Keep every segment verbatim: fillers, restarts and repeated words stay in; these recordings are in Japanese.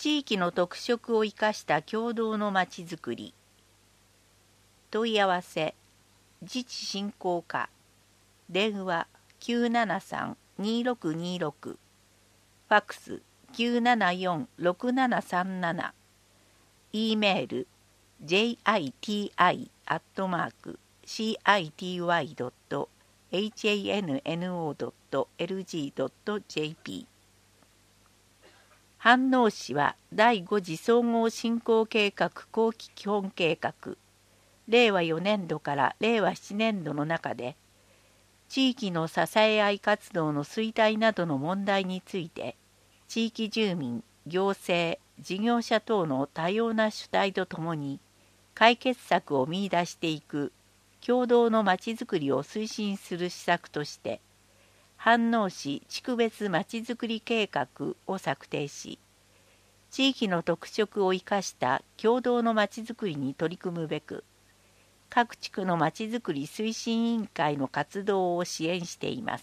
地域の特色を生かした共同のまちづくり。問い合わせ自治振興課、電話 きゅうななさん にーろくにーろく、ファックス きゅうななよん ろくななさんなな、E メール ジェイアイティーアイ アットマーク シーアイティーワイ ドット エイチエーエヌエヌオー ドット エルジー ドット ジェーピー。飯能市はだいご次総合振興計画後期基本計画れいわよねんどかられいわななねんどの中で、地域の支え合い活動の衰退などの問題について、地域住民、行政、事業者等の多様な主体とともに解決策を見出していく共同のまちづくりを推進する施策として、飯能市地区別まちづくり計画を策定し、地域の特色を生かした共同のまちづくりに取り組むべく、各地区のまちづくり推進委員会の活動を支援しています。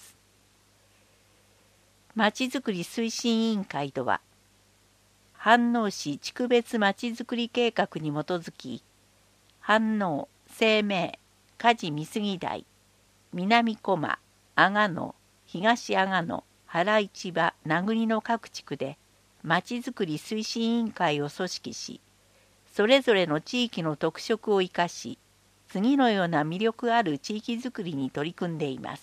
まちづくり推進委員会とは、飯能市地区別まちづくり計画に基づき、飯能、生命、梶美杉台、南小間、阿賀野、東阿賀野、原市場、名栗の各地区でまちづくり推進委員会を組織し、それぞれの地域の特色を生かし、次のような魅力ある地域づくりに取り組んでいます。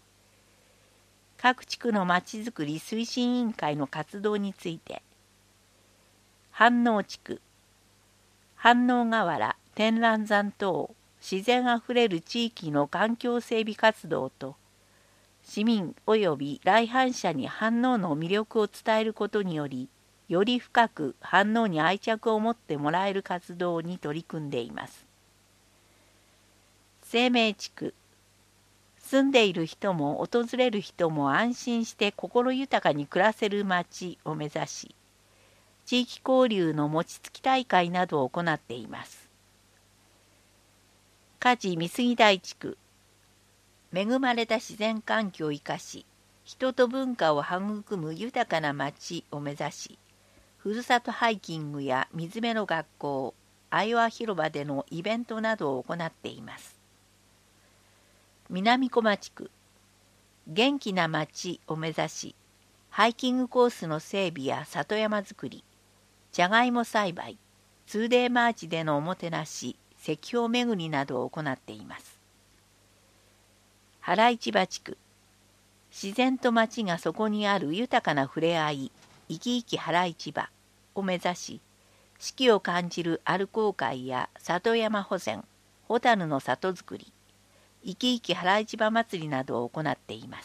各地区のまちづくり推進委員会の活動について、飯能地区、飯能河原、天覧山等自然あふれる地域の環境整備活動と、市民及び来飯者に飯能の魅力を伝えることにより、より深く飯能に愛着を持ってもらえる活動に取り組んでいます。生命地区、住んでいる人も訪れる人も安心して心豊かに暮らせる町を目指し、地域交流の餅つき大会などを行っています。梶美杉台地区、恵まれた自然環境を生かし、人と文化を育む豊かな町を目指し、ふるさとハイキングや水辺の学校、愛和広場でのイベントなどを行っています。南小間地区、元気な町を目指し、ハイキングコースの整備や里山づくり、じゃがいも栽培、ツーデーマーチでのおもてなし、石標巡りなどを行っています。原市場地区、自然と町がそこにある豊かな触れ合い、生き生き原市場を目指し、四季を感じる歩こう会や里山保全、ホタルの里づくり、生き生き原市場祭りなどを行っています。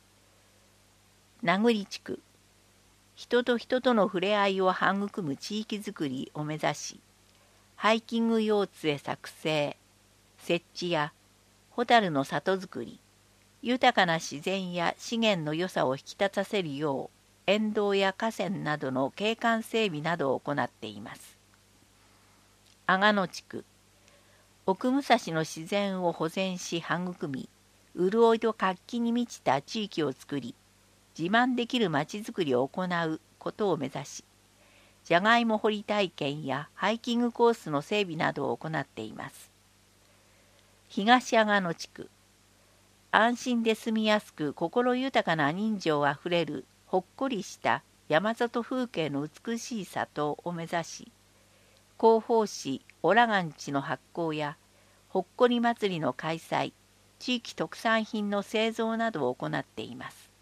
名栗地区、人と人との触れ合いを育む地域づくりを目指し、ハイキング用杖作成、設置やホタルの里づくり、豊かな自然や資源の良さを引き立たせるよう、沿道や河川などの景観整備などを行っています。阿賀野地区、奥武蔵の自然を保全し育み、潤いと活気に満ちた地域をつくり、自慢できるまちづくりを行うことを目指し、じゃがいも掘り体験やハイキングコースの整備などを行っています。東阿賀野地区、安心で住みやすく心豊かな人情あふれるほっこりした山里風景の美しい里を目指し、広報誌オラガンチの発行やほっこり祭りの開催、地域特産品の製造などを行っています。